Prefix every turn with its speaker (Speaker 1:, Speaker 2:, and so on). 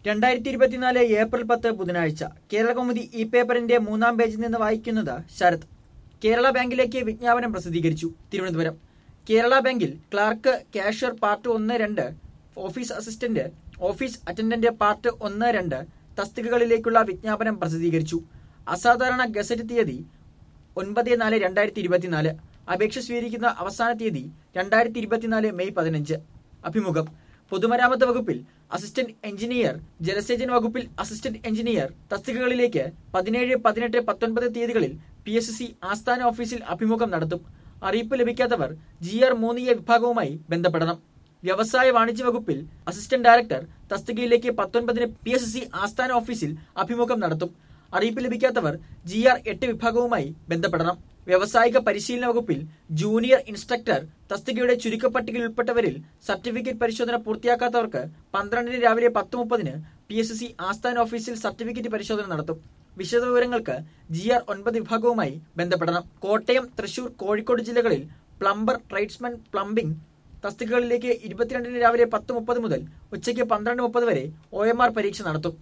Speaker 1: 2024 April 10 ബുധനാഴ്ച കേരളകൗമുദി ഈ പേപ്പറിന്റെ 3-ാം പേജിൽ നിന്ന് വായിക്കുന്നത് ശരത്. കേരള ബാങ്കിലേക്ക് വിജ്ഞാപനം പ്രസിദ്ധീകരിച്ചു. തിരുവനന്തപുരം. കേരള ബാങ്കിൽ clerk, cashier part 1-2, office assistant, office attendant part 1-2 തസ്തികകളിലേക്കുള്ള വിജ്ഞാപനം പ്രസിദ്ധീകരിച്ചു. അസാധാരണ ഗസറ്റ് തീയതി 9/4/2024. അപേക്ഷ സ്വീകരിക്കുന്ന അവസാന തീയതി 2024 മെയ് 15. അഭിമുഖം. പൊതുമരാമത്ത് വകുപ്പിൽ അസിസ്റ്റന്റ് എഞ്ചിനീയർ, ജലസേചന വകുപ്പിൽ അസിസ്റ്റന്റ് എഞ്ചിനീയർ തസ്തികകളിലേക്ക് 17, 18, 19 തീയതികളിൽ PSC ആസ്ഥാന ഓഫീസിൽ അഭിമുഖം നടത്തും. അറിയിപ്പ് ലഭിക്കാത്തവർ GR3A വിഭാഗവുമായി ബന്ധപ്പെടണം. വ്യവസായ വാണിജ്യ വകുപ്പിൽ അസിസ്റ്റന്റ് ഡയറക്ടർ തസ്തികയിലേക്ക് 19 PSC ആസ്ഥാന ഓഫീസിൽ അഭിമുഖം നടത്തും. അറിയിപ്പ് ലഭിക്കാത്തവർ GR8 വിഭാഗവുമായി ബന്ധപ്പെടണം. വ്യാവസായിക പരിശീലന വകുപ്പിൽ ജൂനിയർ ഇൻസ്ട്രക്ടർ തസ്തികയുടെ ചുരുക്കപ്പട്ടികയിൽ ഉൾപ്പെട്ടവരിൽ സർട്ടിഫിക്കറ്റ് പരിശോധന പൂർത്തിയാക്കാത്തവർക്ക് 12 രാവിലെ 10:30 PSC ആസ്ഥാന ഓഫീസിൽ സർട്ടിഫിക്കറ്റ് പരിശോധന നടത്തും. വിശദവിവരങ്ങൾക്ക് GR9 വിഭാഗവുമായി ബന്ധപ്പെടണം. കോട്ടയം, തൃശൂർ, കോഴിക്കോട് ജില്ലകളിൽ പ്ലംബർ, ട്രേഡ്സ്മാൻ, പ്ലംബിംഗ് തസ്തികകളിലേക്ക് 22 രാവിലെ 10:30 മുതൽ ഉച്ചയ്ക്ക് 12:30 വരെ OMR പരീക്ഷ നടത്തും.